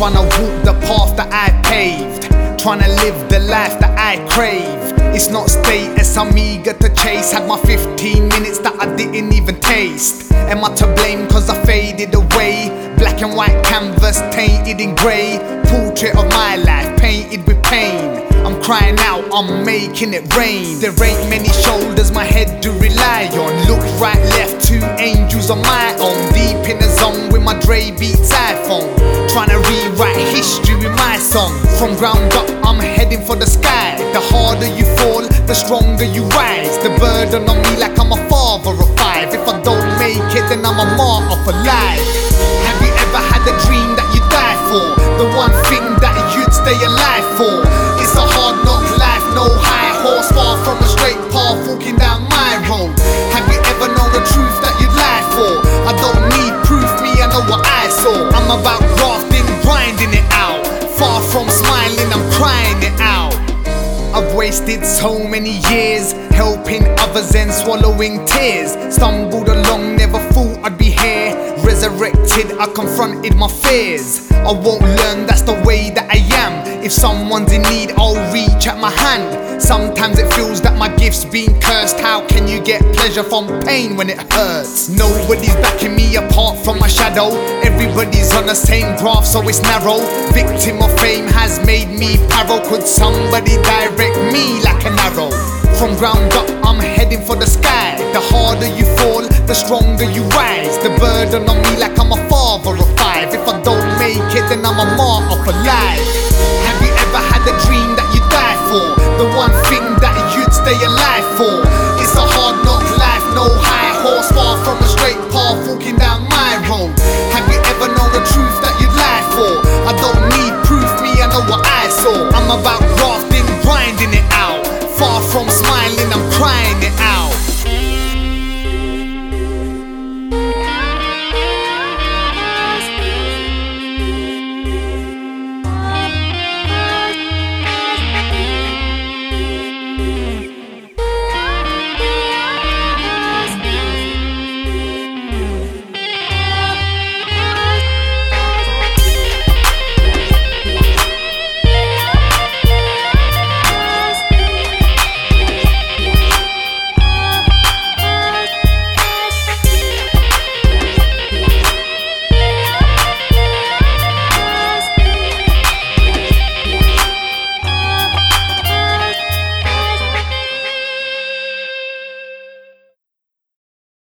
trying to walk the path that I paved, trying to live the life that I crave. It's not status I'm eager to chase. Had my 15 minutes that I didn't even taste. Am I to blame cause I faded away? Black and white canvas tainted in grey. Portrait of my life painted with pain. I'm crying out, I'm making it rain. There ain't many shoulders my head to rely on. Look right, left, two angels on my own. Deep in the zone with my Dre Beats iPhone, trying to rewrite history with my song. From ground up, I'm heading for the sky. The harder you fall, the stronger you rise. The burden on me like I'm a father of five. If I don't make it, then I'm a martyr for life. Have you ever had a dream that you die for? The one thing that you'd stay alive for? It's a hard knock life, no high horse, far from a straight path, walking down my road. Have you ever known the truth that you'd lie for? I don't need proof, me, I know what I saw. I'm about grafting, grinding it out. Far from smiling, I'm crying it out. I've wasted so many years helping others and swallowing tears. Stumbled along, never thought I'd be here. Resurrected, I confronted my fears. I won't learn, that's the way that I am. If someone's in need, I'll reach out my hand. Sometimes it feels that my gift's been cursed. How can you get pleasure from pain when it hurts? Nobody's backing me apart from my shadow. Everybody's on the same graph, so it's narrow. Victim of fame has made me paro. Could somebody direct me like an arrow? From ground up, I'm heading for the sky. The harder you fall, the stronger you rise. The burden on me like I'm a father of five. If I don't make it, then I'm a martyr for life. Have you ever had a dream that you die for? The one thing that you'd stay alive for?